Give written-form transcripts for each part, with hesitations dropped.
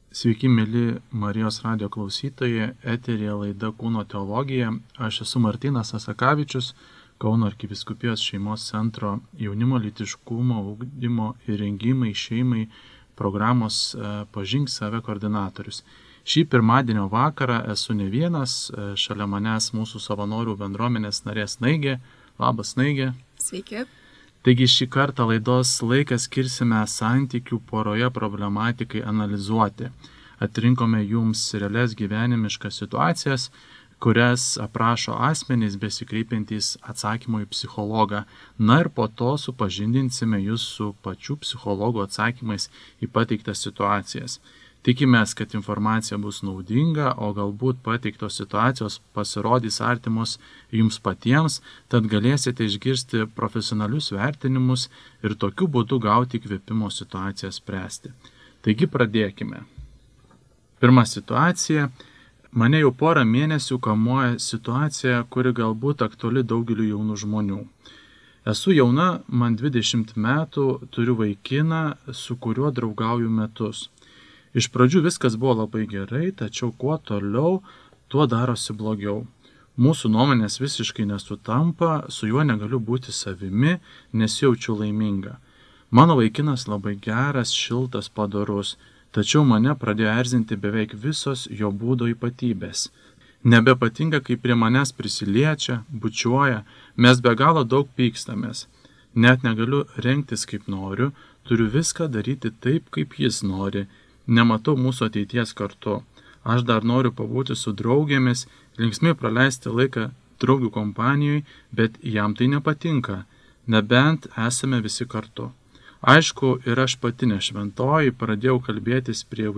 Sveiki, mėly Marijos radijo klausytojai, eteryje laida Kūno teologija. Aš esu Martynas Asakavičius, Kauno arkivyskupijos šeimos centro jaunimo lytiškumo, ugdymo ir rengimai šeimai programos Pažink save koordinatorius. Šį pirmadienio vakarą esu ne vienas, šalia manęs mūsų savanorių bendruomenės narės Snaigė. Labas, Snaigė. Sveiki. Taigi šį kartą laidos laiką skirsime santykių poroje problematikai analizuoti. Atrinkome jums realias gyvenimiškas situacijas, kurias aprašo asmenys besikreipiantys atsakymo į psichologą. Na ir po to supažindinsime jūs su pačių psichologų atsakymais į pateiktas situacijas. Tikimės, kad informacija bus naudinga, o galbūt pateiktos situacijos pasirodys artimos jums patiems, tad galėsite išgirsti profesionalius vertinimus ir tokiu būdu gauti įkvėpimo situaciją spręsti. Taigi pradėkime. Pirma situacija. Mane jau porą mėnesių kamuoja situacija, kuri galbūt aktuali daugeliu jaunų žmonių. Esu jauna, man 20 metų, turiu vaikiną, su kuriuo draugauju metus. Iš pradžių viskas buvo labai gerai, tačiau kuo toliau, tuo darosi blogiau. Mūsų nuomonės visiškai nesutampa, su juo negaliu būti savimi, nesijaučiu laiminga. Mano vaikinas labai geras, šiltas, padorus, tačiau mane pradėjo erzinti beveik visos jo būdo ypatybės. Nebepatinka, kai prie manęs prisiliečia, bučiuoja, mes be galo daug pykstamės. Net negaliu rengtis kaip noriu, turiu viską daryti taip, kaip jis nori. Nematau mūsų ateities kartu. Aš dar noriu pabūti su draugėmis, linksmai praleisti laiką draugių kompanijoje, bet jam tai nepatinka, nebent esame visi kartu. Aišku, ir aš pati nešventoji, pradėjau kabinėtis prie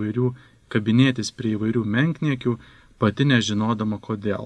įvairių menkniekių, pati nežinodama kodėl.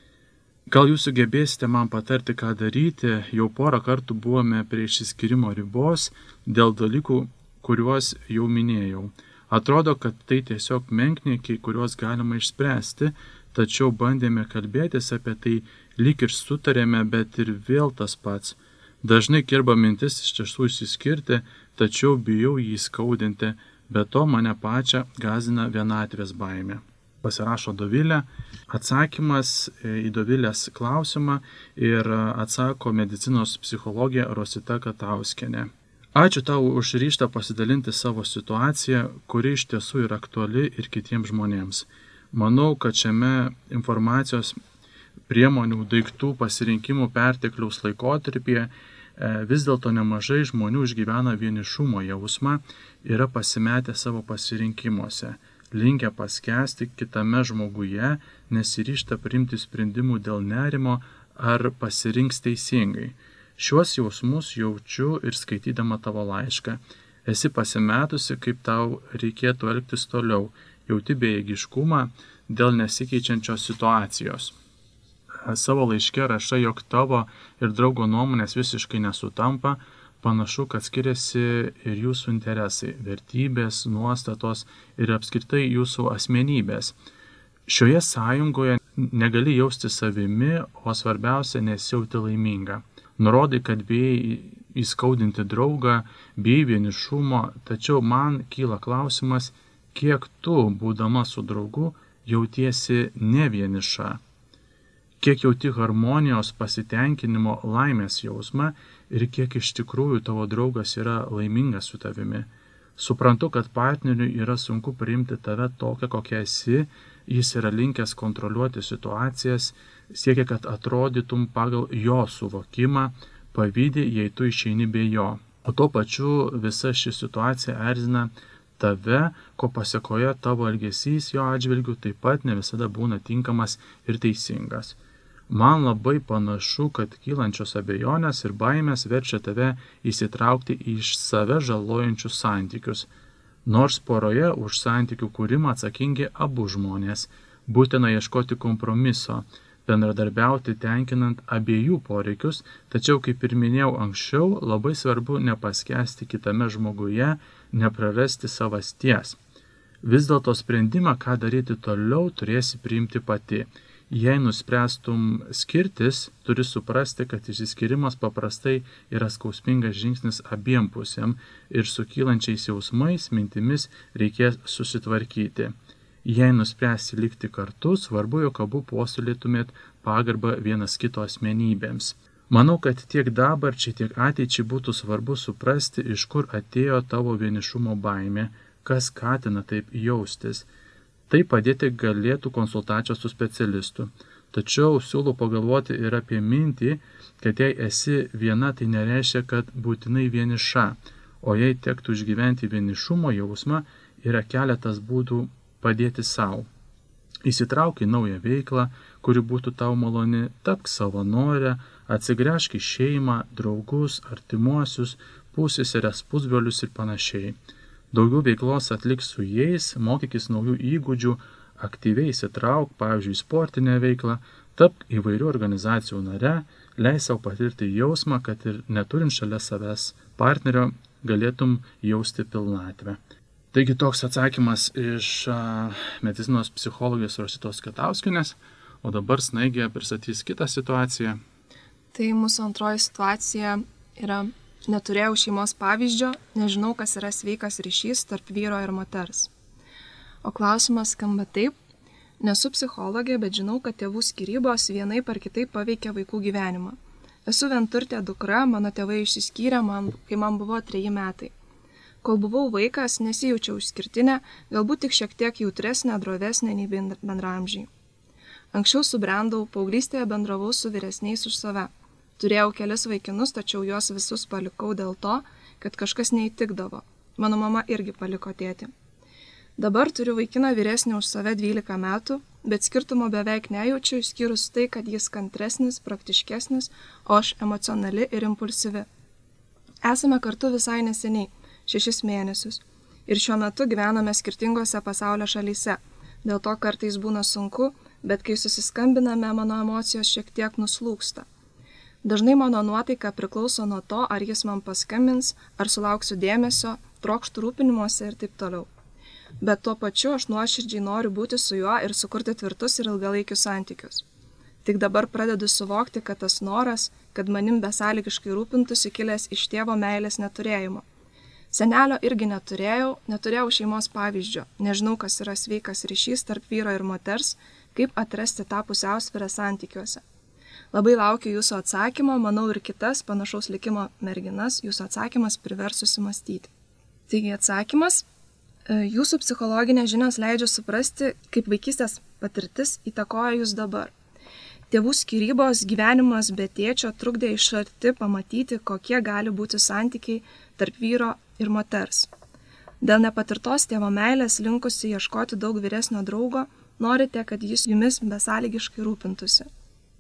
Gal jūs sugebėsite man patarti, ką daryti, jau porą kartų buvome prie išsiskyrimo ribos dėl dalykų, kuriuos jau minėjau. Atrodo, kad tai tiesiog menkniekiai, kuriuos galima išspręsti, tačiau bandėme kalbėtis apie tai, lyg ir sutarėme, bet ir vėl tas pats. Dažnai kirba mintis iš tiesų išsiskirti, tačiau bijau jį skaudinti, bet to mane pačią gąsdina vienatvės baimė. Pasirašo Dovilė, atsakymas į Dovilės klausimą ir atsako medicinos psichologė Rosita Katauskienė. Ačiū tau už ryžtą pasidalinti savo situaciją, kuri iš tiesų yra aktuali ir kitiems žmonėms. Manau, kad šiame informacijos priemonių, daiktų, pasirinkimų pertekliaus laikotarpyje vis dėlto nemažai žmonių išgyvena vienišumo jausmą, yra pasimetę savo pasirinkimuose, linkę paskęsti kitame žmoguje, nesiryžta priimti sprendimų dėl nerimo ar pasirinks teisingai. Šiuos jausmus jaučiu ir skaitydama tavo laišką. Esi pasimetusi, kaip tau reikėtų elgtis toliau, jauti bejėgiškumą dėl nesikeičiančios situacijos. Savo laiške rašai, jog tavo ir draugo nuomonės visiškai nesutampa, panašu, kad skiriasi ir jūsų interesai, vertybės, nuostatos ir apskritai jūsų asmenybės. Šioje sąjungoje negali jausti savimi, o svarbiausia nesijauti laiminga. Nurodai, kad bijai įskaudinti draugą, bijai vienišumo, tačiau man kyla klausimas, kiek tu, būdama su draugu, jautiesi ne vieniša. Kiek jauti harmonijos, pasitenkinimo, laimės jausmą ir kiek iš tikrųjų tavo draugas yra laimingas su tavimi. Suprantu, kad partneriui yra sunku priimti tave tokią, kokia esi, jis yra linkęs kontroliuoti situacijas, siekia, kad atrodytum pagal jo suvokimą, pavydi, jei tu išeini be jo. O tuo pačiu visa ši situacija erzina tave, ko pasekoje tavo elgesys jo atžvilgiu taip pat ne visada būna tinkamas ir teisingas. Man labai panašu, kad kylančios abejonės ir baimės verčia tave įsitraukti į save žalojančius santykius. Nors poroje už santykių kūrimą atsakingi abu žmonės, būtina ieškoti kompromiso, bendradarbiauti tenkinant abiejų poreikius, tačiau, kaip ir minėjau anksčiau, labai svarbu nepaskęsti kitame žmoguje, neprarasti savasties. Vis dėlto sprendimą, ką daryti toliau, turėsi priimti pati. Jei nuspręstum skirtis, turi suprasti, kad išsiskyrimas paprastai yra skausmingas žingsnis abiem pusėm ir su kylančiais jausmais, mintimis reikės susitvarkyti. Jei nuspręsi likti kartu, svarbu, jog abu puoselėtumėt pagarbą vienas kito asmenybėms. Manau, kad tiek dabarčiai, tiek ateičiai būtų svarbu suprasti, iš kur atėjo tavo vienišumo baimė, kas skatina taip jaustis. Tai padėti galėtų konsultacijos su specialistu. Tačiau siūlau pagalvoti ir apie mintį, kad jei esi viena, tai nereiškia, kad būtinai vieniša. O jei tektų išgyventi vienišumo jausmą, yra keletas būdų padėti savo. Įsitrauk į naują veiklą, kuri būtų tau maloni, tapk savanorę, atsigręžk į šeimą, draugus, artimuosius, pusseseres, pusbrolius ir panašiai. Daugiau veiklos atlik su jais, mokykis naujų įgūdžių, aktyviai įsitrauk, pavyzdžiui, sportinę veiklą, tapk įvairių organizacijų nare, leis savo patirti jausmą, kad ir neturint šalia savęs partnerio galėtum jausti pilnatvę. Taigi toks atsakymas iš medicinos psichologijos Rositos Katauskienės, o dabar Snaigė pristatys kitą situaciją. Tai mūsų antroji situacija yra: neturėjau šeimos pavyzdžio, nežinau, kas yra sveikas ryšys tarp vyro ir moters. O klausimas skamba taip: nesu psichologė, bet žinau, kad tėvų skyrybos vienaip ar kitaip paveikia vaikų gyvenimą. Esu vienturtė dukra, mano tėvai išsiskyrė, kai man buvo 3 metai. Kol buvau vaikas, nesijaučiau išskirtinė, galbūt tik šiek tiek jautresnė, drovesnė nei bendraamžiai. Anksčiau subrendau, paauglystėje bendravau su vyresniais už save. Turėjau kelis vaikinus, tačiau juos visus palikau dėl to, kad kažkas neįtikdavo. Mano mama irgi paliko tėtį. Dabar turiu vaikiną vyresnį už save 12 metų, bet skirtumo beveik nejaučiu, išskyrus tai, kad jis kantresnis, praktiškesnis, o aš emocionali ir impulsyvi. Esame kartu visai neseniai, 6 mėnesius, ir šiuo metu gyvename skirtingose pasaulio šalyse. Dėl to kartais būna sunku, bet kai susiskambiname, mano emocijos šiek tiek nuslūksta. Dažnai mano nuotaika priklauso nuo to, ar jis man paskambins, ar sulauksiu dėmesio, trokštų rūpinimuose ir taip toliau. Bet tuo pačiu aš nuoširdžiai noriu būti su juo ir sukurti tvirtus ir ilgalaikius santykius. Tik dabar pradedu suvokti, kad tas noras, kad manim besąlygiškai rūpintųsi, kilęs iš tėvo meilės neturėjimo. Senelio irgi neturėjau šeimos pavyzdžio, nežinau, kas yra sveikas ryšys tarp vyro ir moters, kaip atrasti tą pusiausvyrą santykiuose. Labai laukiu jūsų atsakymo, manau ir kitas panašaus likimo merginas jūsų atsakymas privers susimastyti. Taigi atsakymas: jūsų psichologinės žinios leidžia suprasti, kaip vaikystės patirtis įtakoja jūs dabar. Tėvų skyrybos, gyvenimas be tėčio trukdė iš arti pamatyti, kokie gali būti santykiai tarp vyro ir moters. Dėl nepatirtos tėvo meilės linkusi ieškoti daug vyresnio draugo, norite, kad jis jumis besąlygiškai rūpintųsi.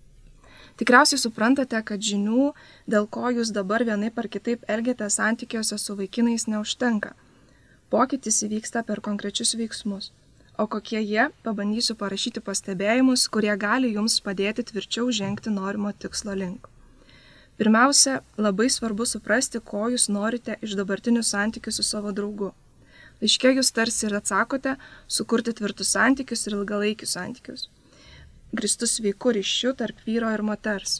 Tikriausiai suprantate, kad žinių, dėl ko jūs dabar vienaip ar kitaip elgiate santykiuose su vaikinais, neužtenka. Pokytis įvyksta per konkrečius veiksmus. O kokie jie, pabandysiu parašyti pastebėjimus, kurie gali jums padėti tvirčiau žengti norimo tikslo link. Pirmiausia, labai svarbu suprasti, ko jūs norite iš dabartinių santykių su savo draugu. Laiške jūs tarsi ir atsakote sukurti tvirtus santykius ir ilgalaikius santykius, grįstus sveiku ryšiu tarp vyro ir moters.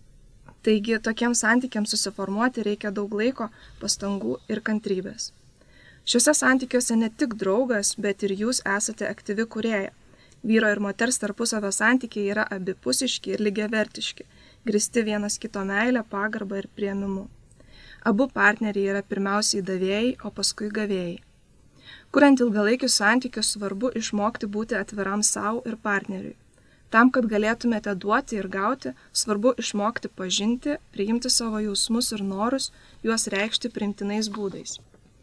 Taigi, tokiems santykiams susiformuoti reikia daug laiko, pastangų ir kantrybės. Šiuose santykiuose ne tik draugas, bet ir jūs esate aktyvi kūrėja. Vyro ir moters tarpusavio santykiai yra abipusiški ir lygiavertiški, grįsti vienas kito meilę, pagarbą ir priėmimu. Abu partneriai yra pirmiausiai davėjai, o paskui gavėjai. Kuriant ilgalaikius santykius, svarbu išmokti būti atviram savo ir partneriui. Tam, kad galėtumėte duoti ir gauti, svarbu išmokti pažinti, priimti savo jausmus ir norus, juos reikšti priimtinais būdais.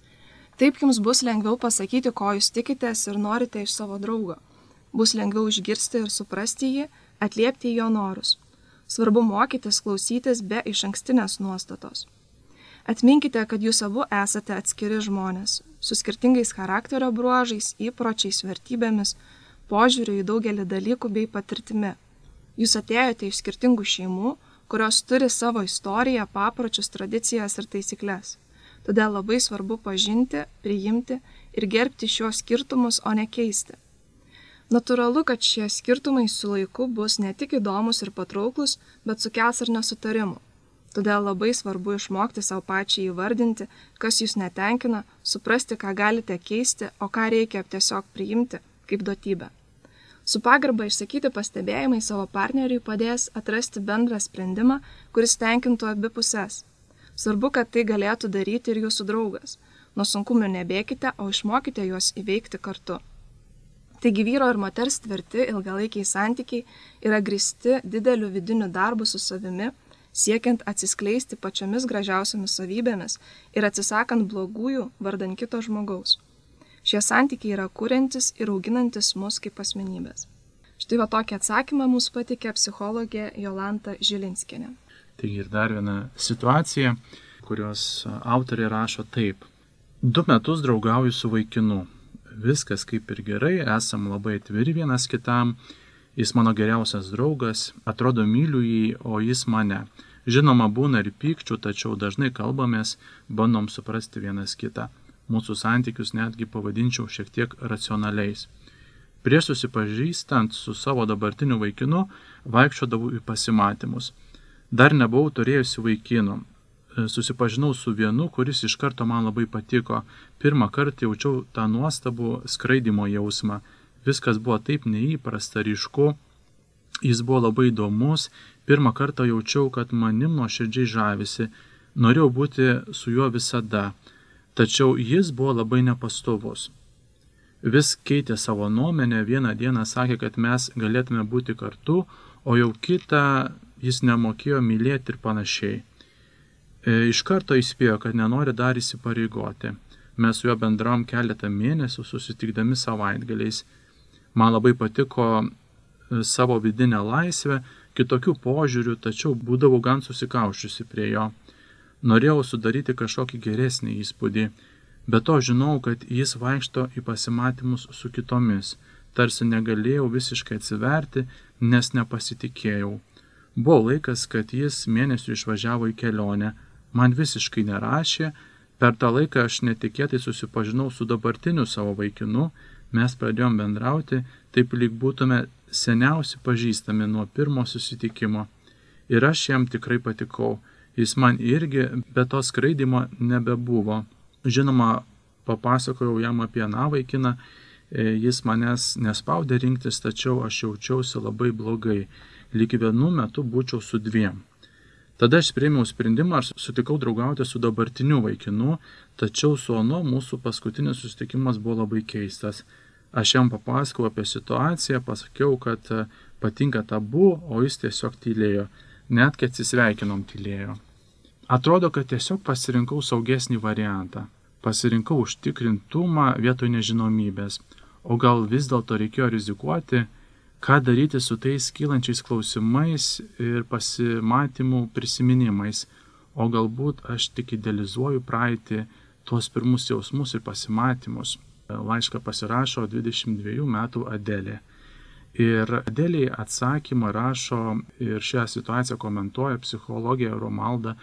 Taip jums bus lengviau pasakyti, ko jūs tikitės ir norite iš savo draugo. Bus lengviau išgirsti ir suprasti jį, atliepti jo norus. Svarbu mokytis klausytis be išankstinės nuostatos. Atminkite, kad jūs abu esate atskiri žmonės, su skirtingais charakterio bruožais, įpročiais, vertybėmis, požiūriu į daugelį dalykų bei patirtimi. Jūs atėjote iš skirtingų šeimų, kurios turi savo istoriją, papročius, tradicijas ir taisyklės. Todėl labai svarbu pažinti, priimti ir gerbti šiuos skirtumus, o ne keisti. Natūralu, kad šie skirtumai su laiku bus ne tik įdomus ir patrauklus, bet sukels ir nesutarimų. Todėl labai svarbu išmokti savo pačiai įvardinti, kas jūs netenkina, suprasti, ką galite keisti, o ką reikia tiesiog priimti kaip duotybę. Su pagarba išsakyti pastebėjimai savo partneriui padės atrasti bendrą sprendimą, kuris tenkintų abi puses. Svarbu, kad tai galėtų daryti ir jūsų draugas. Nuo sunkumų nebėkite, o išmokite juos įveikti kartu. Taigi vyro ir moters tvirti ilgalaikiai santykiai yra grįsti dideliu vidiniu darbu su savimi, siekiant atsiskleisti pačiomis gražiausiamis savybėmis ir atsisakant blogųjų vardan kito žmogaus. Šie santykiai yra kuriantis ir auginantis mus kaip asmenybės. Štai va tokį atsakymą mums pateikė psichologė Jolanta Žilinskienė. Taigi ir dar viena situacija, kurios autorė rašo taip. 2 metus draugauju su vaikinu. Viskas kaip ir gerai, esam labai atviri vienas kitam. Jis mano geriausias draugas, atrodo myliu jį, o jis mane. Žinoma, būna ir pykčių, tačiau dažnai kalbamės, bandom suprasti vienas kitą. Mūsų santykius netgi pavadinčiau šiek tiek racionaliais. Prieš susipažįstant su savo dabartiniu vaikinu, vaikščiodavau į pasimatymus. Dar nebuvau turėjusi vaikinų. Susipažinau su vienu, kuris iš karto man labai patiko. Pirmą kartą jaučiau tą nuostabų skraidymo jausmą. Viskas buvo taip neįprasta, ryšku, jis buvo labai įdomus, pirmą kartą jaučiau, kad manim nuoširdžiai žavisi, norėjau būti su juo visada, tačiau jis buvo labai nepastovus. Vis keitė savo nuomonę, vieną dieną sakė, kad mes galėtume būti kartu, o jau kitą jis nemokėjo mylėti ir panašiai. Iš karto įspėjo, kad nenori dar įsipareigoti. Mes su juo bendravom keletą mėnesių, susitikdami savaitgaliais. Man labai patiko savo vidinę laisvę, kitokių požiūrių, tačiau būdavau gan susikauščiusi prie jo. Norėjau sudaryti kažkokį geresnį įspūdį, bet to žinau, kad jis vaikšto į pasimatymus su kitomis, tarsi negalėjau visiškai atsiverti, nes nepasitikėjau. Buvo laikas, kad jis mėnesių išvažiavo į kelionę, man visiškai nerašė, per tą laiką aš netikėtai susipažinau su dabartiniu savo vaikinu, mes pradėjom bendrauti, taip lyg būtume seniausi pažįstami nuo pirmo susitikimo. Ir aš jam tikrai patikau. Jis man irgi, bet to skraidimo nebebuvo. Žinoma, papasakojau jam apie aną vaikiną, jis manęs nespaudė rinktis, tačiau aš jaučiausi labai blogai. Lyg vienu metu būčiau su 2. Tada aš priėmiau sprendimą ir sutikau draugauti su dabartiniu vaikinu, tačiau su ano mūsų paskutinis susitikimas buvo labai keistas. Aš jam papasakau apie situaciją, pasakiau, kad patinka tabu, o jis tiesiog tylėjo. Net kai atsisveikinom tylėjo. Atrodo, kad tiesiog pasirinkau saugesnį variantą. Pasirinkau užtikrintumą vietoj nežinomybės. O gal vis dėlto reikėjo rizikuoti, ką daryti su tais kylančiais klausimais ir pasimatymų prisiminimais. O galbūt aš tik idealizuoju praeitį, tuos pirmus jausmus ir pasimatymus. Laišką pasirašo 22 metų Adelė. Ir Adeliai atsakymą rašo ir šią situaciją komentuoja psichologė Romalda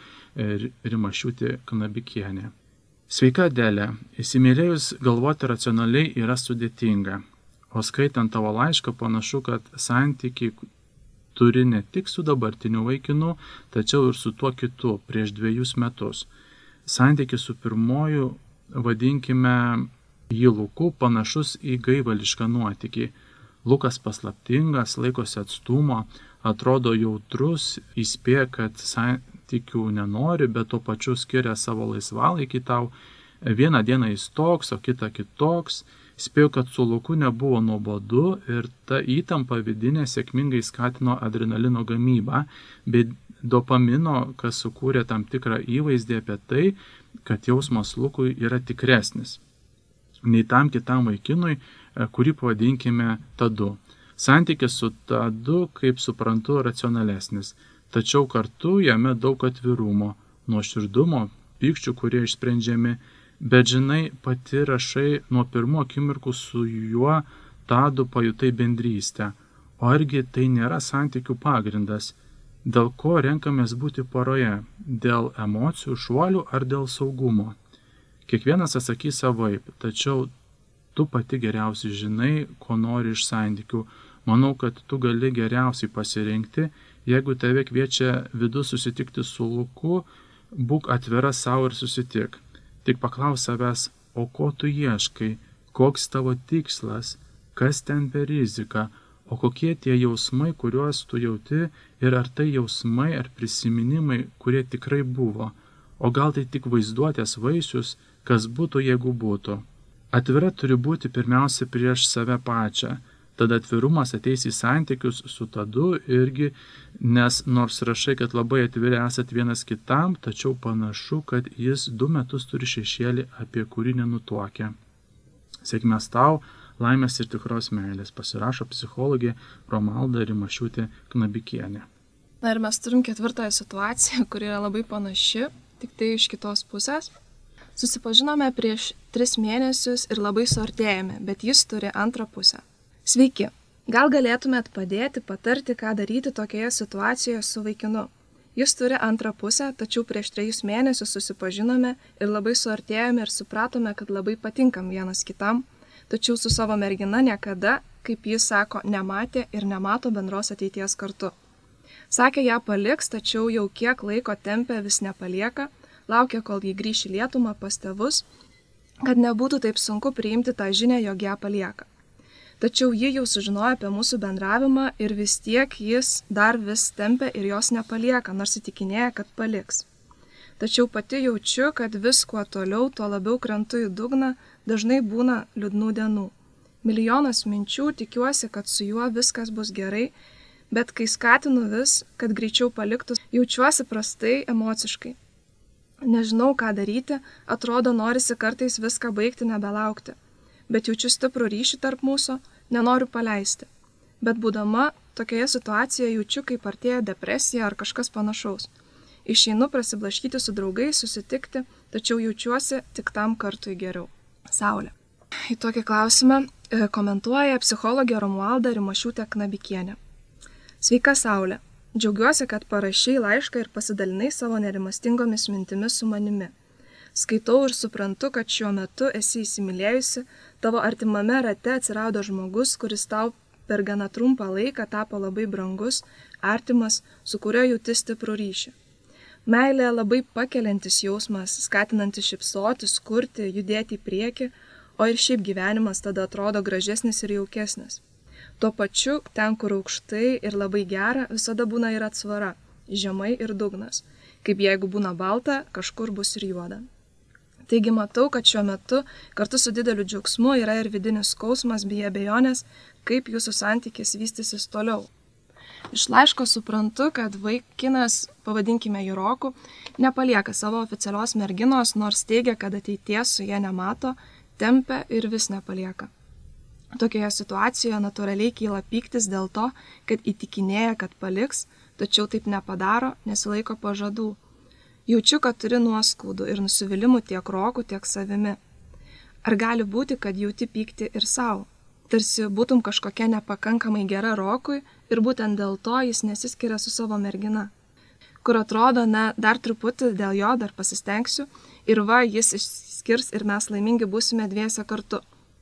Rimašiūtė Knabikienė. Sveika Adelė, įsimylėjus galvoti racionaliai yra sudėtinga, o skaitant tavo laišką panašu, kad santykiai turi ne tik su dabartiniu vaikinu, tačiau ir su tuo kitu prieš 2 metus. Santykis su pirmoju, vadinkime jį Luku, panašus į gaivališką nuotykį. Lukas paslaptingas, laikosi atstumo, atrodo jautrus, įspėja, kad santykių nenori, bet tuo pačiu skiria savo laisvalaikį tau. Vieną dieną jis toks, o kitą kitoks. Spėjau, kad su Luku nebuvo nuobodu ir ta įtampa vidinė sėkmingai skatino adrenalino gamybą, bei dopamino, kas sukūrė tam tikrą įvaizdį apie tai, kad jausmas Lukui yra tikresnis nei tam kitam vaikinui, kurį pavadinkime Tadu. Santykis su Tadu, kaip suprantu, racionalesnis, tačiau kartu jame daug atvirumo, nuoširdumo, pykčių, kurie išsprendžiami, bet žinai, pati rašai nuo pirmo akimirkų su juo Tadu pajutai bendrystę. O argi tai nėra santykių pagrindas, dėl ko renkamės būti poroje, dėl emocijų šuolių ar dėl saugumo? Kiekvienas atsakys savaip, tačiau Tu pati geriausiai žinai, ko nori iš santykių. Manau, kad tu gali geriausiai pasirinkti. Jeigu tave kviečia vidu susitikti su Luku, būk atvira savo ir susitik. Tik paklaus savęs, o ko tu ieškai, koks tavo tikslas, kas ten per rizika, o kokie tie jausmai, kuriuos tu jauti ir ar tai jausmai ar prisiminimai, kurie tikrai buvo, o gal tai tik vaizduotės vaisius, kas būtų, jeigu būtų. Atvira turi būti pirmiausia prieš save pačią, tada atvirumas ateis į santykius su tadu irgi, nes nors rašai, kad labai atviri esat vienas kitam, tačiau panašu, kad jis 2 metus turi šešėlį, apie kurį nenutuokia. Sėkmės tau, laimės ir tikros meilės, pasirašo psichologė Romalda Rimašiūtė Knabikienė. Na ir mes turim 4 situaciją, kuri yra labai panaši, tik tai iš kitos pusės. Susipažinome prieš 3 mėnesius ir labai suartėjame, bet jis turi antrą pusę. Sveiki, gal galėtumėt padėti, patarti, ką daryti tokioje situacijoje su vaikinu. Jis turi antrą pusę, tačiau prieš 3 mėnesius susipažinome ir labai suartėjome ir supratome, kad labai patinkam vienas kitam, tačiau su savo mergina niekada, kaip jis sako, nematė ir nemato bendros ateities kartu. Sakė, ją paliks, tačiau jau kiek laiko tempia vis nepalieka, laukia, kol jį grįš į Lietuvą pas tėvus, kad nebūtų taip sunku priimti tą žinią, jog ją palieka. Tačiau ji jau sužinojo apie mūsų bendravimą ir vis tiek jis dar vis tempia ir jos nepalieka, nors įtikinėja, kad paliks. Tačiau pati jaučiu, kad vis kuo toliau, tuo labiau krentu į dugną, dažnai būna liūdnų dienų. Milijonas minčių, tikiuosi, kad su juo viskas bus gerai, bet kai skatinu vis, kad greičiau paliktų, jaučiuosi prastai emociškai. Nežinau, ką daryti, atrodo, norisi kartais viską baigti, nebelaukti. Bet jaučiu stiprų ryšį tarp mūsų, nenoriu paleisti. Bet būdama tokioje situacijoje jaučiu, kaip artėja depresija ar kažkas panašaus. Išeinu prasiblaškyti su draugais, susitikti, tačiau jaučiuosi tik tam kartui geriau. Saulė. Į tokį klausimą komentuoja psichologė Romualda Rimašiūtė Knabikienė. Sveika, Saulė. Džiaugiuosi, kad parašei laišką ir pasidalinai savo nerimastingomis mintimis su manimi. Skaitau ir suprantu, kad šiuo metu esi įsimylėjusi, tavo artimame rate atsirado žmogus, kuris tau per gana trumpą laiką tapo labai brangus, artimas, su kuriuo jauti stiprų ryšį. Meilė labai pakeliantis jausmas, skatinantis šypsotis, kurti, judėti į priekį, o ir šiaip gyvenimas tada atrodo gražesnis ir jaukesnis. Tuo pačiu, ten, kur aukštai ir labai gera, visada būna ir atsvara, žemai ir dugnas. Kaip jeigu būna balta, kažkur bus ir juoda. Taigi matau, kad šiuo metu kartu su dideliu džiaugsmu yra ir vidinis skausmas bei abejonės, kaip jūsų santykis vystysis toliau. Iš laiško suprantu, kad vaikinas, pavadinkime jį Roku, nepalieka savo oficialios merginos, nors teigia, kad ateities su ja nemato, tempia ir vis nepalieka. Tokioje situacijoje natūraliai kyla pyktis dėl to, kad įtikinėja, kad paliks, tačiau taip nepadaro, nesilaiko pažadų. Jaučiu, kad turi nuoskaudų ir nusivylimų tiek Roku, tiek savimi. Ar gali būti, kad jauti pykti ir savo? Tarsi būtum kažkokia nepakankamai gera Rokui ir būtent dėl to jis nesiskiria su savo mergina. Kur atrodo, dar truputį dėl jo dar pasistengsiu ir va, jis išskirs ir mes laimingi būsime dviese kartu.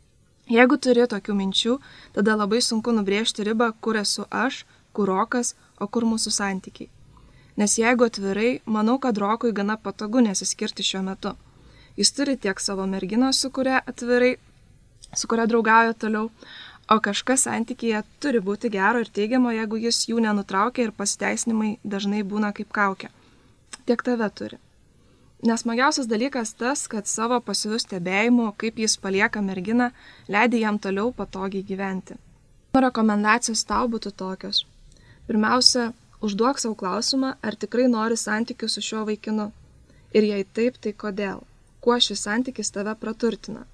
Jeigu turi tokių minčių, tada labai sunku nubrėžti ribą, kur esu aš, kur Rokas, o kur mūsų santykiai. Nes jeigu atvirai, manau, kad Rokui gana patogu nesiskirti šiuo metu. Jis turi tiek savo merginą, su kuria atvirai, su kuria draugauja toliau, o kažkas santykyje turi būti gero ir teigiamo, jeigu jis jų nenutraukia ir pasiteisinimai dažnai būna kaip kaukia. Tiek tave turi. Nesmagiausias dalykas tas, kad savo pasyviu stebėjimu, kaip jis palieka merginą, leidai jam toliau patogiai gyventi. Rekomendacijos tau būtų tokios. Pirmiausia, užduok savo klausimą, ar tikrai nori santykių su šiuo vaikinu. Ir jei taip, tai kodėl? Kuo šis santykis tave praturtina?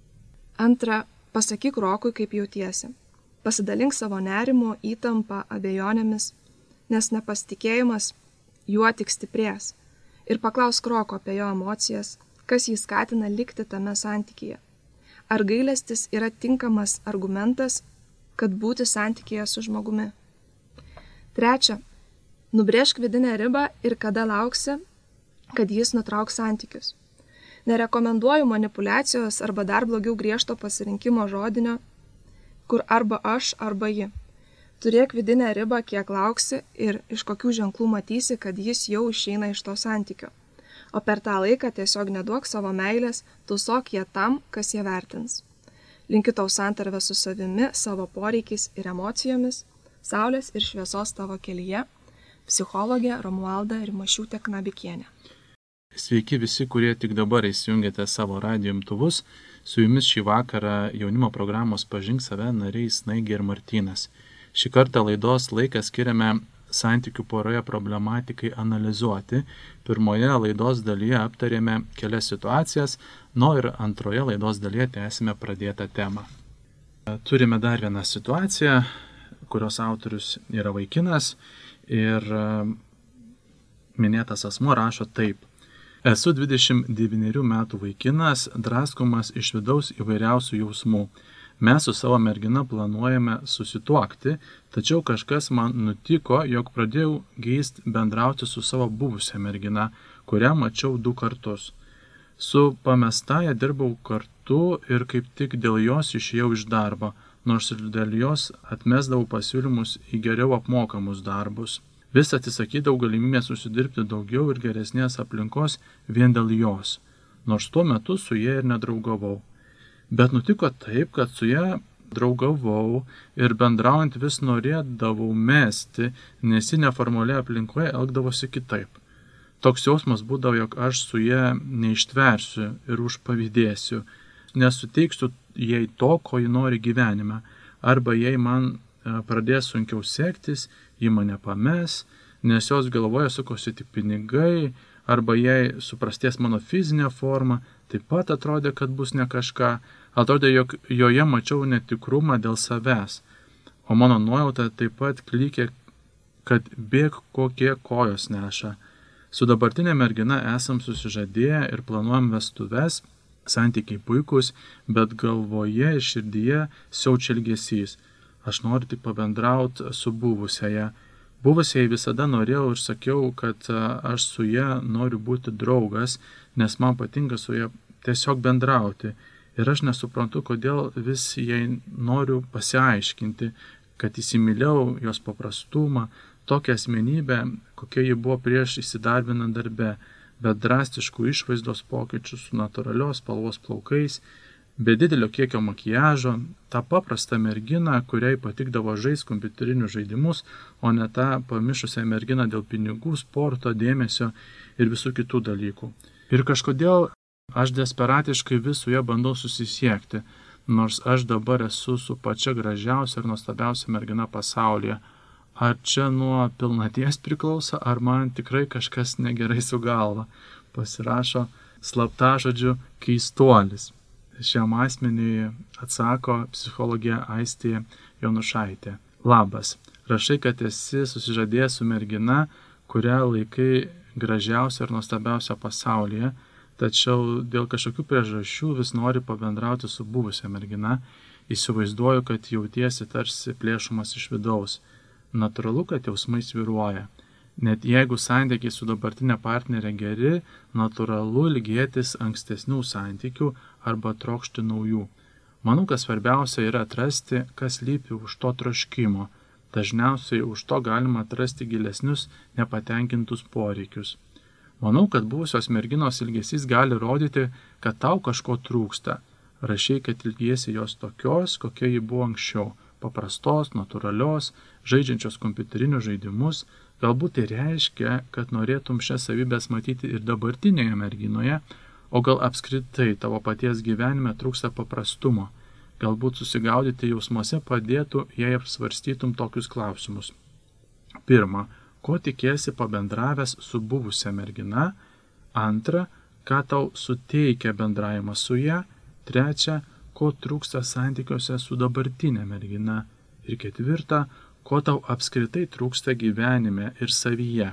Antra, pasakyk Rokui, kaip jautiesi. Pasidalink savo nerimu, įtampa, abejonėmis, nes nepasitikėjimas juo tik stiprės. Ir paklausk Roko apie jo emocijas, kas jį skatina likti tame santykyje. Ar gailestis yra tinkamas argumentas, kad būti santykyje su žmogumi? Trečia, nubrėžk vidinę ribą ir kada lauksi, kad jis nutrauks santykius. Nerekomenduoju manipulacijos arba dar blogiau griežto pasirinkimo žodinio, kur arba aš, arba ji. Turėk vidinę ribą, kiek lauksi ir iš kokių ženklų matysi, kad jis jau išeina iš to santykio. O per tą laiką tiesiog neduok savo meilės, tausok ją tam, kas ją vertins. Linkiu tau santarvę su savimi, savo poreikiais ir emocijomis, saulės ir šviesos tavo kelyje. Psichologė Romualda Rimašiūtė Knabikienė. Sveiki visi, kurie tik dabar įsijungėte savo radijo imtuvus. Su jumis šį vakarą jaunimo programos Pažink save nariai Snaigė ir Martynas. Šį kartą laidos laiką skiriame santykių poroje problematikai analizuoti. Pirmoje laidos dalyje aptarėme kelias situacijas, ir antroje laidos dalyje tęsime pradėtą temą. Turime dar vieną situaciją, kurios autorius yra vaikinas ir minėtas asmuo rašo taip. Esu 29 metų vaikinas, draskomas iš vidaus įvairiausių jausmų. Mes su savo mergina planuojame susituokti, tačiau kažkas man nutiko, jog pradėjau geisti bendrauti su savo buvusia mergina, kurią mačiau 2 kartus. Su pamestaja dirbau kartu ir kaip tik dėl jos išėjau iš darbo, nors ir dėl jos atmesdavau pasiūlymus į geriau apmokamus darbus. Vis atsisakydavau galimybės užsidirbti daugiau ir geresnės aplinkos vien dėl jos, nors tuo metu su ja ir nedraugavau. Bet nutiko taip, kad su ja draugavau ir bendraujant vis norėdavau mesti, nes ji neformalioje aplinkoje elgdavosi kitaip. Toks jausmas būdavo, jog aš su ja neištversiu ir užpavydėsiu, nesuteiksiu jai to, ko ji nori gyvenime, arba jei man pradės sunkiau sektis, ji mane pames, nes jos galvoje sukosi tik pinigai, arba jei suprasties mano fizinė forma, taip pat atrodė, kad bus ne kažką, atrodė, jog joje mačiau netikrumą dėl savęs, o mano nuojauta taip pat klykė, kad bėk kokie kojos neša. Su dabartinė mergina esam susižadėję ir planuojam vestuves, santykiai puikus, bet galvoje ir širdyje siaučia ilgesys. Aš noriu tik pabendrauti su buvusiaja. Buvusiai visada norėjau ir sakiau, kad aš su ja noriu būti draugas, nes man patinka su ja tiesiog bendrauti. Ir aš nesuprantu, kodėl vis jai noriu pasiaiškinti, kad įsimylėjau jos paprastumą, tokią asmenybę, kokia ji buvo prieš įsidarbinant darbe, be drastiškų išvaizdos pokyčių, su natūralios spalvos plaukais, be didelio kiekio makiažo, tą paprastą merginą, kuriai patikdavo žaisti kompiuterinius žaidimus, o ne tą pamišusią merginą dėl pinigų, sporto, dėmesio ir visų kitų dalykų. Ir kažkodėl aš desperatiškai vis su ja bandau susisiekti, nors aš dabar esu su pačia gražiausia ir nuostabiausia mergina pasaulyje. Ar čia nuo pilnaties priklauso, ar man tikrai kažkas negerai su galva? Pasirašo slaptažodžiu keistuolis. Šiam asmeniui atsako psichologė Aistė Jonušaitė. Labas, rašai, kad esi susižadėjęs su mergina, kurią laikai gražiausia ir nuostabiausia pasaulyje, tačiau dėl kažkokių priežasčių vis nori pabendrauti su buvusia mergina. Įsivaizduoju, kad jautiesi tarsi plėšomas iš vidaus. Natūralu, kad jausmai svyruoja. Net jeigu santykiai su dabartinė partnerė geri, natūralu ilgėtis ankstesnių santykių arba trokšti naujų. Manau, kad svarbiausia yra atrasti, kas slypi už to troškimo. Dažniausiai už to galima atrasti gilesnius nepatenkintus poreikius. Manau, kad buvusios merginos ilgesys gali rodyti, kad tau kažko trūksta. Rašai, kad ilgiesi jos tokios, kokia ji buvo anksčiau. Paprastos, natūralios, žaidžiančios kompiuterinius žaidimus, galbūt tai reiškia, kad norėtum šias savybės matyti ir dabartinėje merginoje, o gal apskritai tavo paties gyvenime trūksta paprastumo. Galbūt susigaudyti jausmuose padėtų, jei apsvarstytum tokius klausimus. Pirma, ko tikėsi pabendravęs su buvusia mergina? Antra, ką tau suteikia bendravimas su ja? Trečia, ko trūksta santykiuose su dabartinė mergina. Ir ketvirta, ko tau apskritai trūksta gyvenime ir savyje.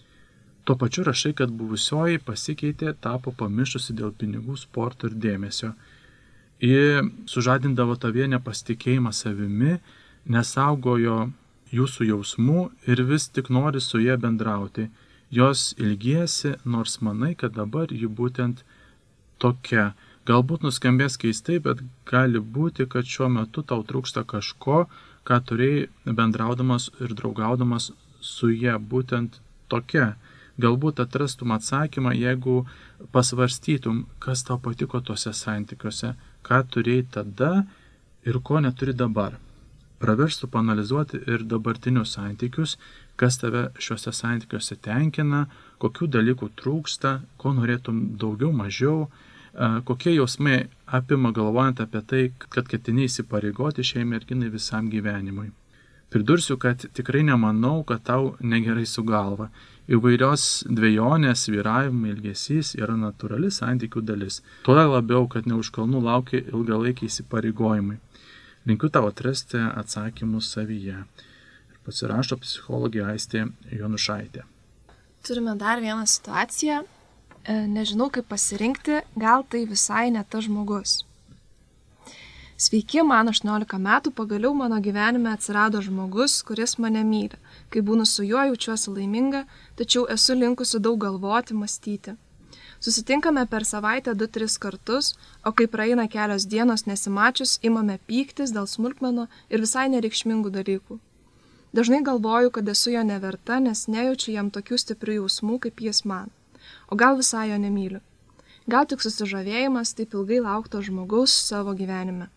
Tuo pačiu rašai, kad buvusioji pasikeitė, tapo pamišusi dėl pinigų, sporto ir dėmesio. Ji sužadindavo tavyje nepasitikėjimą savimi, nesaugojo jūsų jausmų ir vis tik nori su ja bendrauti. Jos ilgiesi, nors manai, kad dabar ji būtent tokia. Galbūt nuskambės keistai, bet gali būti, kad šiuo metu tau trūksta kažko, ką turėjai bendraudamas ir draugaudamas su ja, būtent tokia. Galbūt atrastum atsakymą, jeigu pasvarstytum, kas tau patiko tuose santykiuose, ką turėjai tada ir ko neturi dabar. Praverstų paanalizuoti ir dabartinius santykius, kas tave šiuose santykiuose tenkina, kokių dalykų trūksta, ko norėtum daugiau, mažiau, kokie jausmai apima galvojant apie tai, kad ketini įsipareigoti šiai merginai visam gyvenimui. Pridursiu, kad tikrai nemanau, kad tau negerai su galva. Įvairios dvejonės, svyravimai, ilgesys yra natūrali santykių dalis. Tuo labiau, kad ne už kalnų laukia ilgalaikiai įsipareigojimai. Linkiu tau atrasti atsakymus savyje. Ir pasirašo psichologė Aistė Jonušaitė. Turime dar vieną situaciją. Nežinau, kaip pasirinkti, gal tai visai ne tas žmogus. Sveiki, man 18 metų, pagaliau mano gyvenime atsirado žmogus, kuris mane myli. Kai būnu su juo, jaučiuosi laiminga, tačiau esu linkusi daug galvoti, mąstyti. Susitinkame per savaitę 2-3 kartus, o kai praeina kelios dienos nesimačius, imame pyktis dėl smulkmenų ir visai nereikšmingų dalykų. Dažnai galvoju, kad esu jo neverta, nes nejaučiu jam tokių stiprių jausmų, kaip jis man. O gal visai jo nemyliu. Gal tik susižavėjimas taip ilgai laukto žmogaus savo gyvenime.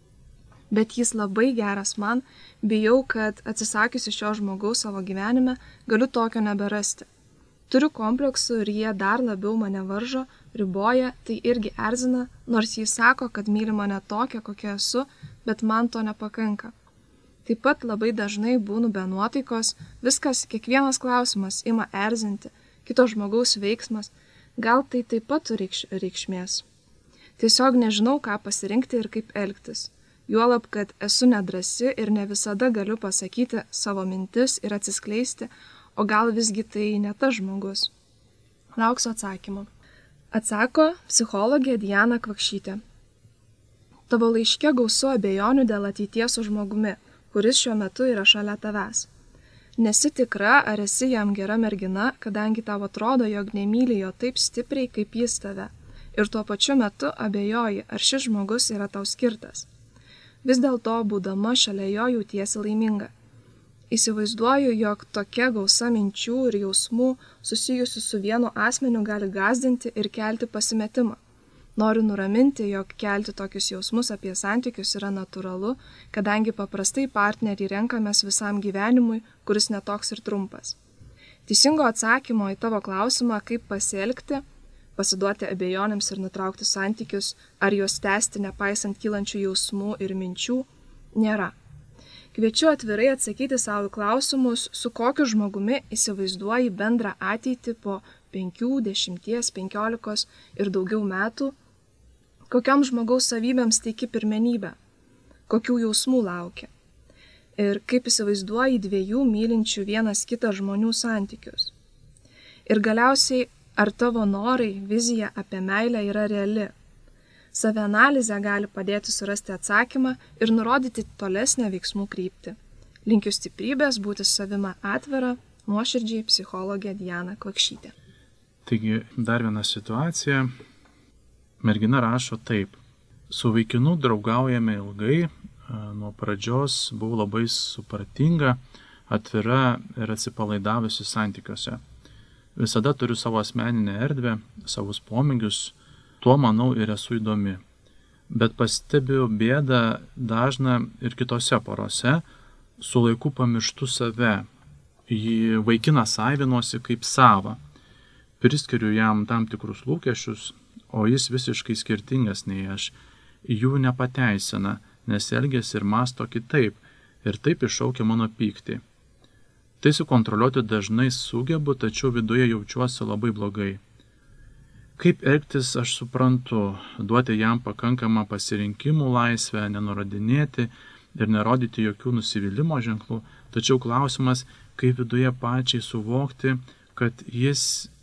Bet jis labai geras man, bijau, kad atsisakiusi šio žmogaus savo gyvenime, galiu tokio neberasti. Turiu kompleksų ir jie dar labiau mane varžo, riboja, tai irgi erzina, nors jis sako, kad myli mane tokią, kokia esu, bet man to nepakanka. Taip pat labai dažnai būnu be nuotaikos, viskas, kiekvienas klausimas ima erzinti, kito žmogaus veiksmas, gal tai taip pat turi reikšmės. Tiesiog nežinau, ką pasirinkti ir kaip elgtis. Juolab, kad esu nedrasi ir ne visada galiu pasakyti savo mintis ir atsiskleisti, o gal visgi tai ne tas žmogus. Lauksiu atsakymo. Atsako psichologė Diana Kvakšytė. Tavo laiške gausu abejonių dėl ateities su žmogumi, kuris šiuo metu yra šalia tavęs. Nesi tikra, ar esi jam gera mergina, kadangi tau atrodo, jog nemyli jo taip stipriai, kaip jis tave. Ir tuo pačiu metu abejoji, ar šis žmogus yra tau skirtas. Vis dėlto, būdama šalia jo, jautiesi laiminga. Įsivaizduoju, jog tokia gausa minčių ir jausmų susijusių su vienu asmeniu gali gąsdinti ir kelti pasimetimą. Noriu nuraminti, jog kelti tokius jausmus apie santykius yra natūralu, kadangi paprastai partnerį renkamės visam gyvenimui, kuris netoks ir trumpas. Teisingo atsakymo į tavo klausimą, kaip pasielgti, pasiduoti abejonėms ir nutraukti santykius, ar juos tęsti nepaisant kylančių jausmų ir minčių, nėra. Kviečiu atvirai atsakyti savo klausimus, su kokiu žmogumi įsivaizduoji bendrą ateitį po 5, 10, 15 ir daugiau metų, kokiam žmogaus savybėms teiki pirmenybę, kokių jausmų laukia ir kaip įsivaizduoji 2 mylinčių vienas kitą žmonių santykius. Ir galiausiai, ar tavo norai, vizija apie meilę yra reali. Savianalizė gali padėti surasti atsakymą ir nurodyti tolesnę veiksmų kryptį. Linkiu stiprybės būti savimi atvira, nuoširdžiai psichologė Diana Kvakšytė. Taigi dar viena situacija. Mergina rašo taip. Su vaikinu draugaujame ilgai, nuo pradžios buvau labai supratinga, atvira ir atsipalaidavusi santykiuose. Visada turiu savo asmeninę erdvę, savus pomėgius, tuo manau ir esu įdomi. Bet pastebiu bėdą dažną ir kitose porose, su laiku pamirštu save. Jį vaikiną savinuosi kaip savą. Priskiriu jam tam tikrus lūkesčius, o jis visiškai skirtingas nei aš. Jų nepateisina, nes elgiasi ir mąsto kitaip, ir taip iššaukia mano pyktį. Tai sukontroliuoti dažnai sugebu, tačiau viduje jaučiuosi labai blogai. Kaip elgtis, aš suprantu, duoti jam pakankamą pasirinkimų laisvę, nenurodinėti ir nerodyti jokių nusivylimo ženklų, tačiau klausimas, kaip viduje pačiai suvokti, kad jis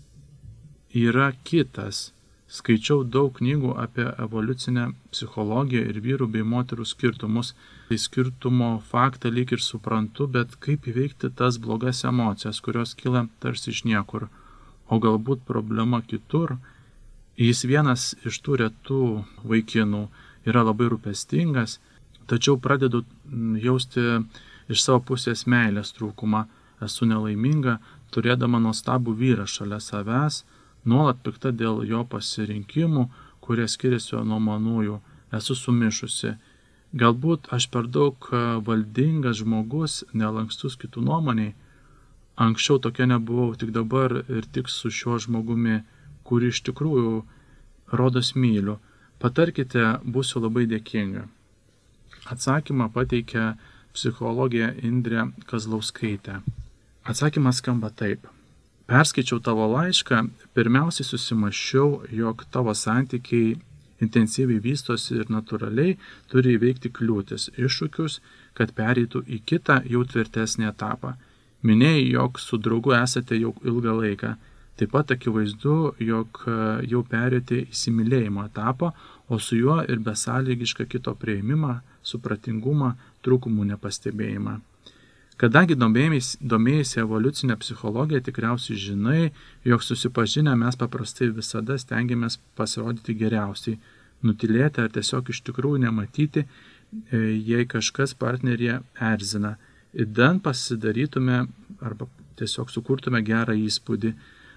yra kitas. Skaičiau daug knygų apie evoliucinę psichologiją ir vyrų bei moterų skirtumus. Tai skirtumo faktą lyg ir suprantu, bet kaip įveikti tas blogas emocijas, kurios kyla tarsi iš niekur. O galbūt problema kitur. Jis vienas iš tų retų vaikinų, yra labai rūpestingas, tačiau pradedu jausti iš savo pusės meilės trūkumą. Esu nelaiminga, turėdama nuostabų vyrą šalia savęs, nuolat pikta dėl jo pasirinkimų, kurie skiriasi nuo manųjų. Esu sumišusi. Galbūt aš per daug valdingas žmogus, nelankstus kitų nuomoniai. Anksčiau tokia nebuvau, tik dabar ir tik su šiuo žmogumi, kurį iš tikrųjų rodos myliu. Patarkite, būsiu labai dėkinga. Atsakymą pateikia psichologė Indrė Kazlauskaitė. Atsakymas skamba taip. Perskaičiau tavo laišką, pirmiausiai susimąsčiau, jog tavo santykiai intensyviai vystosi ir natūraliai turi įveikti kliūtis, iššūkius, kad pereitų į kitą jau tvirtesnį etapą. Minėjai, jog su draugu esate jau ilgą laiką. Taip pat akivaizdu, jog jau perėjote įsimylėjimo etapą, o su juo ir besąlygišką kito priėmimą, supratingumą, trūkumų nepastebėjimą. Kadangi domėjasi evoliucinę psichologiją, tikriausiai žinai, jog susipažinę mes paprastai visada stengiamės pasirodyti geriausiai, nutilėti ar tiesiog iš tikrųjų nematyti, jei kažkas partneryje erzina. Idant pasidarytume arba tiesiog sukurtume gerą įspūdį,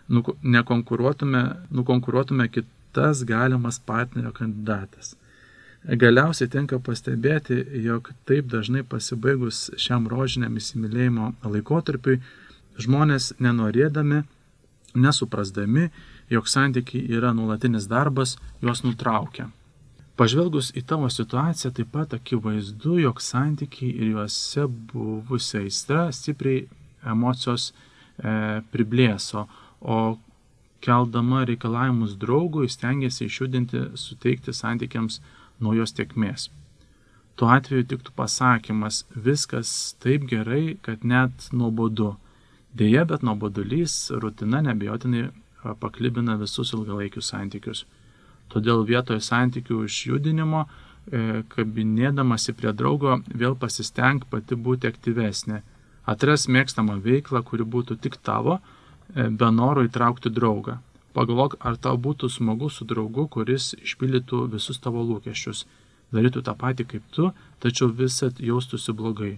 nukonkuruotume kitas galimas partnerio kandidatas. Galiausiai tenka pastebėti, jog taip dažnai pasibaigus šiam rožiniam įsimylėjimo laikotarpiui, žmonės nenorėdami, nesuprasdami, jog santykiai yra nuolatinis darbas, juos nutraukia. Pažvelgus į tavo situaciją, taip pat akivaizdu, jog santykiai ir juose buvusi aistra stipriai emocijos priblėso, o keldama reikalavimus draugui stengiasi išjudinti, suteikti santykiams naujos tėkmės. Tuo atveju tiktų pasakymas, viskas taip gerai, kad net nuobodu. Deja, bet nuobodulys, rutina neabejotinai paklibina visus ilgalaikius santykius. Todėl vietoje santykių išjudinimo, kabinėdamasi prie draugo, vėl pasistenk pati būti aktyvesnė. Atras mėgstamą veiklą, kuri būtų tik tavo, be noro įtraukti draugą. Pagalvok, ar tau būtų smagu su draugu, kuris išpildytų visus tavo lūkesčius, darytų tą patį kaip tu, tačiau visat jaustųsi blogai.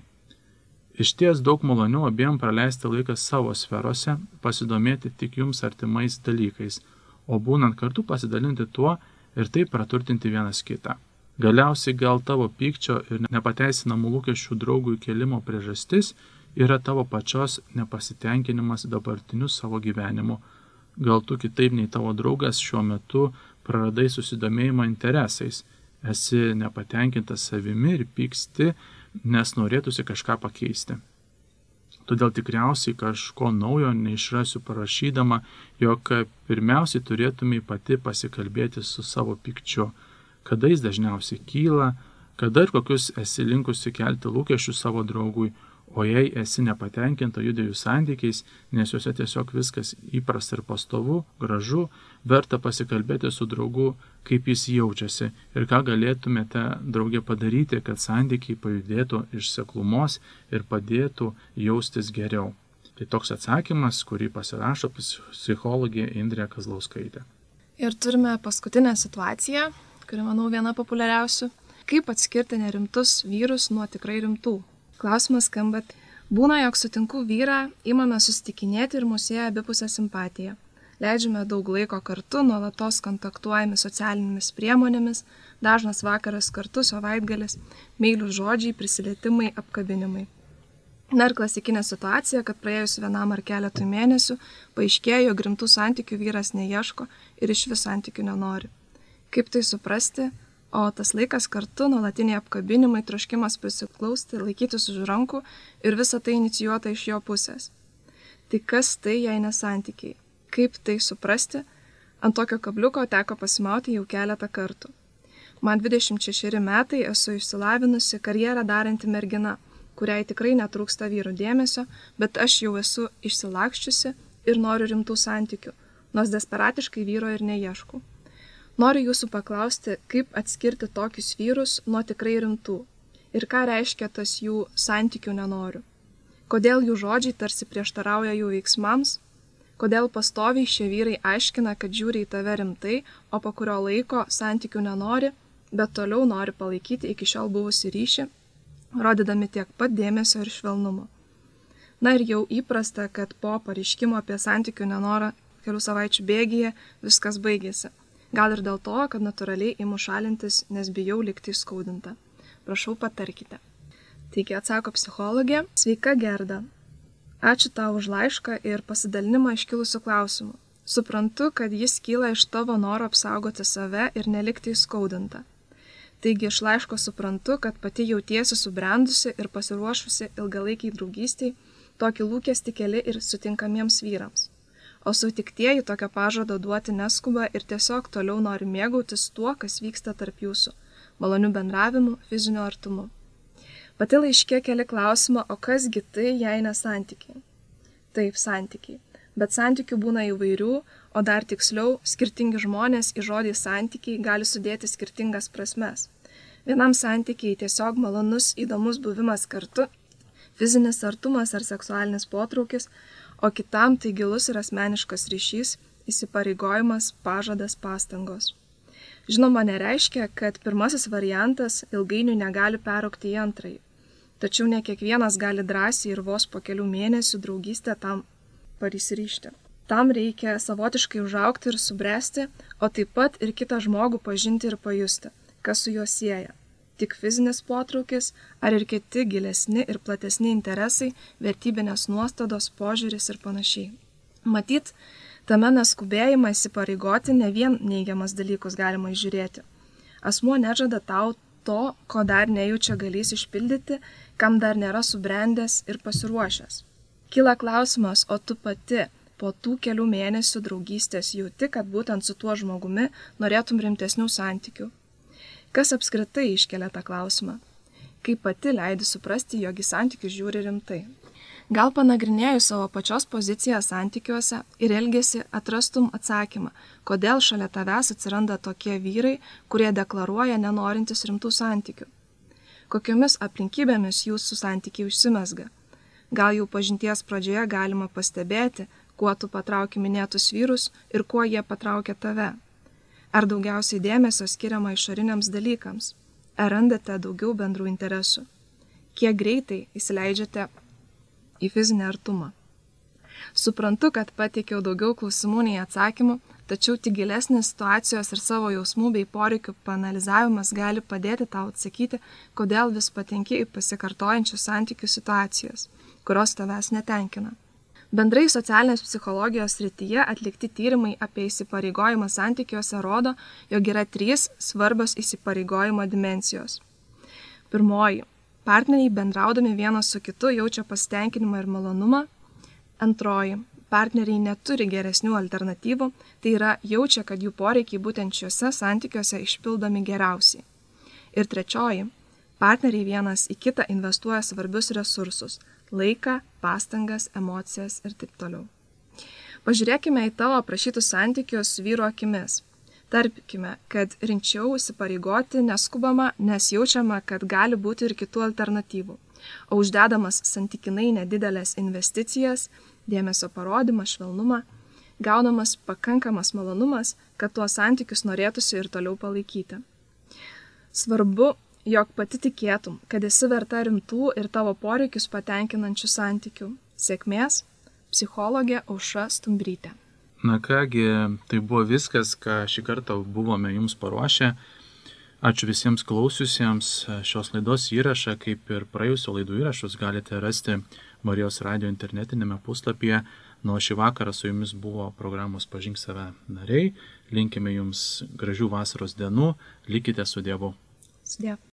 Iš ties daug maloniau abiem praleisti laiką savo sferose, pasidomėti tik jums artimais dalykais, o būnant kartu pasidalinti tuo ir taip praturtinti vienas kitą. Galiausiai gal tavo pykčio ir nepateisinamų lūkesčių draugų įkėlimo priežastis yra tavo pačios nepasitenkinimas dabartiniu savo gyvenimu. Gal tu kitaip nei tavo draugas šiuo metu praradai susidomėjimą interesais, esi nepatenkintas savimi ir pyksti, nes norėtųsi kažką pakeisti. Todėl tikriausiai kažko naujo neišrasiu parašydama, jog pirmiausiai turėtumai pati pasikalbėti su savo pykčiu, kada jis dažniausiai kyla, kada ir kokius esi linkusi kelti lūkesčius savo draugui, o jei esi nepatenkinta judėjų santykiais, nes juose tiesiog viskas įprasta ir pastovu, gražu, verta pasikalbėti su draugu, kaip jis jaučiasi ir ką galėtumėte draugė padaryti, kad santykiai pajudėtų iš seklumos ir padėtų jaustis geriau. Tai toks atsakymas, kurį pasirašo psichologė Indrė Kazlauskaitė. Ir turime paskutinę situaciją, kuri, manau, viena populiariausių. Kaip atskirti nerimtus vyrus nuo tikrai rimtų? Klausimas skamba, būna, jog sutinku vyrą, imame susitikinėti ir mus sieja abipusę simpatiją. Leidžiame daug laiko kartu, nuolatos kontaktuojame socialinėmis priemonėmis, dažnas vakaras kartu, savaitgalis, meilūs žodžiai, prisilietimai, apkabinimai. Na ir klasikinė situacija, kad praėjus vienam ar keletui mėnesių, paaiškėjo, jog rimtų santykių vyras neieško ir iš vis santykių nenori. Kaip tai suprasti? O tas laikas kartu, nuolatiniai apkabinimai, troškimas prisiklausti, laikytis už rankų ir visa tai inicijuota iš jo pusės. Tai kas tai, jei ne santykiai? Kaip tai suprasti? Ant tokio kabliuko teko pasimauti jau keletą kartų. Man 26 metai, esu išsilavinusi, karjerą daranti mergina, kuriai tikrai netrūksta vyrų dėmesio, bet aš jau esu išsilakščiusi ir noriu rimtų santykių, nors desperatiškai vyro ir neieškau. Noriu jūsų paklausti, kaip atskirti tokius vyrus nuo tikrai rimtų ir ką reiškia tas jų santykių nenoriu. Kodėl jų žodžiai tarsi prieštarauja jų veiksmams, Kodėl pastoviai šie vyrai aiškina, kad žiūri į tave rimtai, o po kurio laiko santykių nenori, bet toliau nori palaikyti iki šiol buvusi ryšį, rodydami tiek pat dėmesio ir švelnumo. Na ir jau įprasta, kad po pareiškimo apie santykių nenorą kelių savaičių bėgyje viskas baigėsi. Gal ir dėl to, kad natūraliai imu šalintis, nes bijau likti skaudinta. Prašau, patarkite. Taigi atsako psichologė. Sveika, Gerda. Ačiū tau už laišką ir pasidalinimą iškilusių klausimų. Suprantu, kad jis kyla iš tavo noro apsaugoti save ir nelikti įskaudinta. Taigi iš laiško suprantu, kad pati jautiesi subrendusi ir pasiruošusi ilgalaikiai draugystiai, tokį lūkestį keli ir sutinkamiems vyrams. O sutiktieji tokio pažado duoti neskuba ir tiesiog toliau nori mėgautis tuo, kas vyksta tarp jūsų, maloniu bendravimu, fiziniu artumu. Pati laiške keli klausimą, o kasgi tai, jei ne santykiai? Taip, santykiai. Bet santykių būna įvairių, o dar tiksliau, skirtingi žmonės į žodį santykiai gali sudėti skirtingas prasmes. Vienam santykiai tiesiog malonus, įdomus buvimas kartu, fizinis artumas ar seksualinis potraukis, o kitam tai gilus ir asmeniškas ryšys, įsipareigojimas, pažadas, pastangos. Žinoma, nereiškia, kad pirmasis variantas ilgainiui negali peraugti į antrąjį. Tačiau ne kiekvienas gali drąsiai ir vos po kelių mėnesių draugystę tam pasiryžti. Tam reikia savotiškai užaugti ir subręsti, o taip pat ir kitą žmogų pažinti ir pajusti, kas su juo sieja. Tik fizinis potraukis, ar ir kiti gilesni ir platesni interesai, vertybinės nuostatos, požiūris ir panašiai. Matyt, tame neskubėjimą įsipareigoti ne vien neigiamas dalykus galima įžiūrėti. Asmuo nežada tau to, ko dar nejaučia galys išpildyti, kam dar nėra subrendęs ir pasiruošęs. Kyla klausimas, o tu pati po tų kelių mėnesių draugystės jauti, kad būtent su tuo žmogumi norėtum rimtesnių santykių. Kas apskritai iškelia tą klausimą? Kaip pati leidi suprasti, jog į santykius žiūri rimtai? Gal panagrinėjus savo pačios poziciją santykiuose ir elgesį atrastum atsakymą, kodėl šalia tavęs atsiranda tokie vyrai, kurie deklaruoja nenorintis rimtų santykių. Kokiomis aplinkybėmis jūsų santykiai užsimezga? Gal jau pažinties pradžioje galima pastebėti, kuo tu patrauki minėtus vyrus ir kuo jie patraukia tave? Ar daugiausiai dėmesio skiriama išoriniams dalykams? Ar randate daugiau bendrų interesų? Kiek greitai įsileidžiate į fizinį artumą? Suprantu, kad pateikiau daugiau klausimų nei atsakymų, tačiau tik gilesnės situacijos ir savo jausmų bei poreikių paanalizavimas gali padėti tau atsakyti, kodėl vis patenki į pasikartojančius santykių situacijas, kurios tavęs netenkina. Bendrai socialinės psichologijos srityje atlikti tyrimai apie įsipareigojimą santykiuose rodo, jog yra 3 svarbios įsipareigojimo dimensijos. Pirmoji. Partneriai bendraudami vienas su kitu jaučia pasitenkinimą ir malonumą. Antroji. Partneriai neturi geresnių alternatyvų, tai yra jaučia, kad jų poreikiai būtent šiuose santykiuose išpildomi geriausiai. Ir trečioji. Partneriai vienas į kitą investuoja svarbius resursus – laiką, pastangas, emocijas ir taip toliau. Pažiūrėkime į tavo aprašytus santykius vyro akimis. Tarpkime, kad rimčiau įsipareigoti neskubama, nes jaučiama, kad gali būti ir kitų alternatyvų. O uždedamas santykinai nedidelės investicijas, dėmesio parodymą, švelnumą, gaunamas pakankamas malonumas, kad tuos santykius norėtųsi ir toliau palaikyti. Svarbu, jog pati tikėtum, kad esi verta rimtų ir tavo poreikius patenkinančių santykių. Sėkmės, psichologė Aušra Stumbrytė. Na kągi, tai buvo viskas, ką šį kartą buvome jums paruošę. Ačiū visiems klausiusiems. Šios laidos įrašą, kaip ir praėjusio laidų įrašus, galite rasti Marijos radijo internetinėme puslapyje. Nuo šį vakarą su jumis buvo programos Pažink save nariai. Linkime jums gražių vasaros dienų. Likite su Dievu. Sudie.